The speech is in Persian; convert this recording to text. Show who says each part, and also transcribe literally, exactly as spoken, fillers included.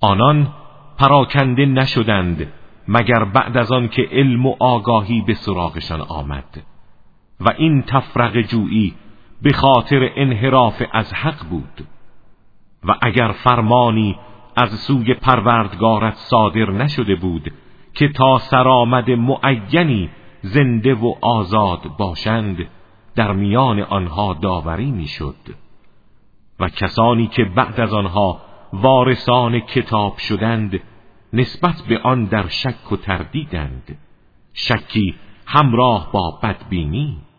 Speaker 1: آنان پراکنده نشدند مگر بعد از آن که علم و آگاهی به سراغشان آمد و این تفرقه جویی به خاطر انحراف از حق بود. و اگر فرمانی از سوی پروردگارت صادر نشده بود که تا سرآمد معینی زنده و آزاد باشند، در میان آنها داوری میشد. و کسانی که بعد از آنها وارثان کتاب شدند نسبت به آن در شک و تردیدند، شکی همراه با بدبینی.